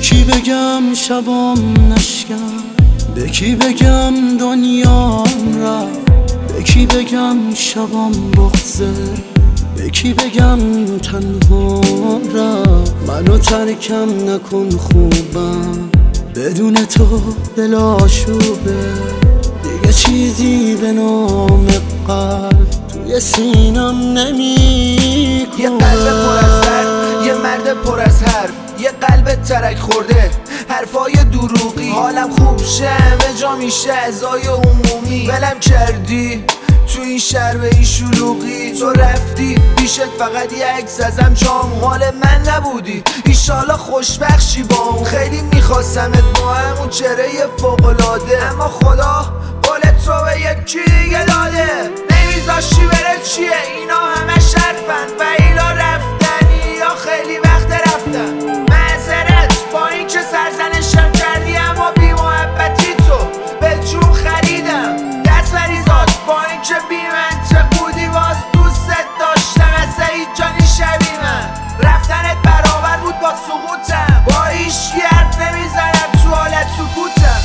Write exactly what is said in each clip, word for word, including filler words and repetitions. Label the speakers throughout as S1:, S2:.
S1: کی بگم شبام نشکن، به کی بگم دنیام رفت، به کی بگم شبام بغضه، به کی بگم تنها رفت. منو ترکم نکن خوبم، بدون تو دل آشوبه، دیگه چیزی به نام قلب توی سینم نمیکنه.
S2: یه قلب پر از درد، یه مرد پر از حرف، یه قلب ترک خورده، حرفای دروغی. حالم خوب شه همه جا میشه ازای عمومی. ولم کردی تو این شهر به این شلوغی، تو رفتی پیشت فقط یه عکس ازم جام. مال من نبودی ایشالا خوشبخشی با اون. خیلی میخواستمت با همون چهره فوق‌العاده، اما خدا قول تو به یکی دیگه داده. نمیذاشتی بره چیه اینا همه شرفن و اینا رفتنی یا خیلی وقت رفتن. معذرت با این که سرزنشم کردی، اما بی محبتی تو به جون خریدم. دست بریزاد با این که بی منطق بودی، باز دوستت داشتم از هیچ جانی شبی من. رفتنت برابر بود با سقوطم، با هیچکی حرف نمیزنم تو حالت سکوتم.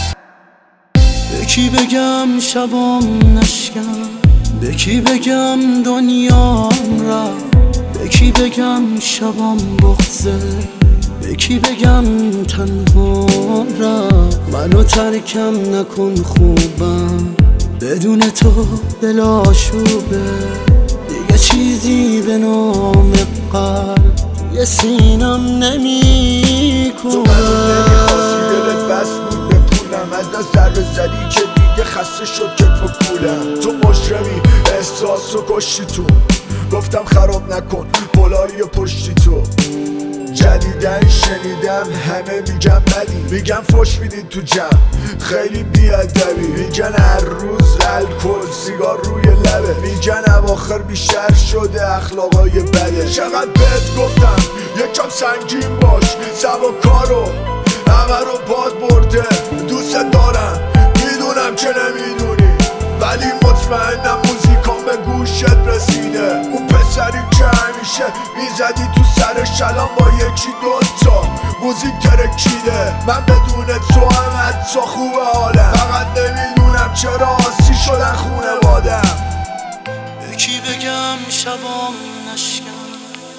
S1: به کی بگم شبام نشکن، به کی بگم دنیام رفت، به کی بگم شبام بغضه، به کی بگم تنها رفت. منو ترکم نکن خوبم، بدون تو دل آشوبه، دیگه چیزی به نام قلب توی سینم نمیکنه.
S3: تو منو نمیخواستی، دلت بس بود به پولم، از دست ضربه زدی که دیگه خسته شد کتف و کولم. تو مجرمی احساس و کشتی تو، گفتم خراب نکن بالای پشتی تو. جدیدن شنیدم همه میگن بدی، میگن فش میدین تو جمع خیلی بیادبی، میگن هر روز الکل سیگار روی لبه، میگن اواخر بیشتر شده اخلاقای بده. چقدر بهت گفتم یکم سنگین باش، سبا کارو همه رو باد برده. دوست دارم میدونم که نمیدونی، ولی مطمئنم موزیکام به گوشت رسیده. اون پسری که همیشه میزدی تو سرش الان با یکی دوتا موزیک ترکیده. من بدون تو هم حتی خوبه حالم، فقط نمیدونم چرا آسی شدن خونوادم.
S1: به کی بگم شبام نشکن،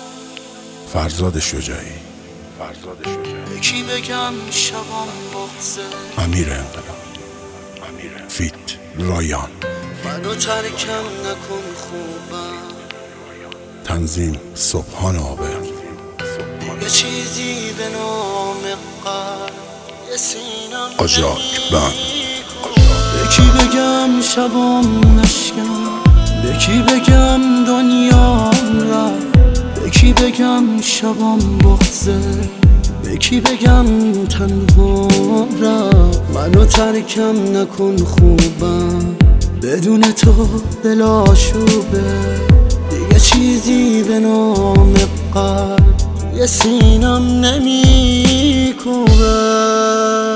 S4: فرزاد شجاعی. فرزاد شجاعی.
S1: به کی بگم شبام بغضه،
S4: امیر انقلاب. امیر فیت رایان.
S1: منو ترکم نکن خوبم،
S4: تنظیم صبحان آبر.
S1: یه چیزی به نام قلب یه سینم
S4: قاجاک بند.
S1: به کی بگم شبام نشکن، به کی بگم دنیام رفت، به کی بگم شبام بغضه، به کی بگم تنها رفت. منو ترکم نکن خوبم، بدون تو دل آشوبه، دیگه چیزی به نام قلب توی سینم نمیکنه.